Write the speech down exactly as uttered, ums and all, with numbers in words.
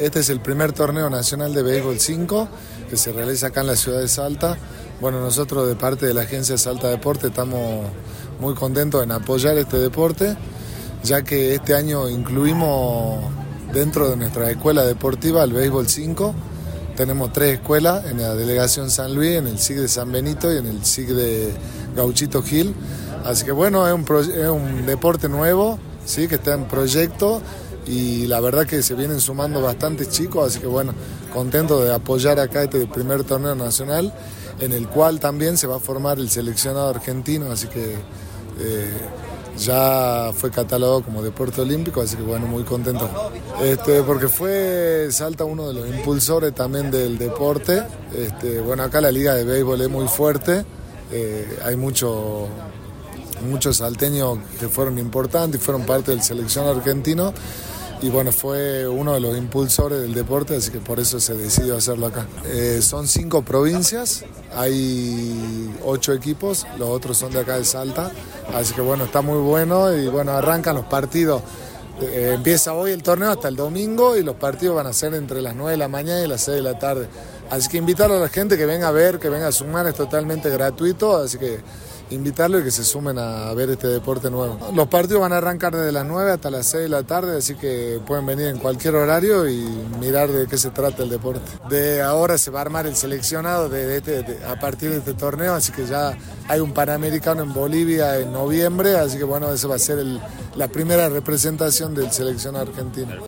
este es el primer torneo nacional de béisbol cinco que se realiza acá en la ciudad de Salta. Bueno, nosotros de parte de la agencia Salta Deporte estamos muy contentos en apoyar este deporte, ya que este año incluimos dentro de nuestra escuela deportiva el béisbol cinco. Tenemos tres escuelas en la delegación San Luis, en el S I C de San Benito y en el S I C de Gauchito Gil. Así que bueno, es un, pro, es un deporte nuevo, ¿sí?, que está en proyecto y la verdad que se vienen sumando bastantes chicos, así que bueno, contento de apoyar acá este primer torneo nacional, en el cual también se va a formar el seleccionado argentino, así que eh, ya fue catalogado como deporte olímpico, así que bueno, muy contento. Este, porque fue Salta uno de los impulsores también del deporte. Este, bueno, acá la liga de béisbol es muy fuerte, eh, hay mucho, muchos salteños que fueron importantes y fueron parte del seleccionado argentino. Y bueno, fue uno de los impulsores del deporte, así que por eso se decidió hacerlo acá. Eh, son cinco provincias, hay ocho equipos, los otros son de acá de Salta, así que bueno, está muy bueno y bueno, arrancan los partidos. Eh, empieza hoy el torneo hasta el domingo y los partidos van a ser entre las nueve de la mañana y las seis de la tarde. Así que invitarlo a la gente que venga a ver, que venga a sumar, es totalmente gratuito, así que invitarlo y que se sumen a ver este deporte nuevo. Los partidos van a arrancar desde las nueve hasta las seis de la tarde, así que pueden venir en cualquier horario y mirar de qué se trata el deporte. De ahora se va a armar el seleccionado de, de este, de, a partir de este torneo, así que ya hay un Panamericano en Bolivia en noviembre, así que bueno, eso va a ser el, la primera representación del seleccionado argentino.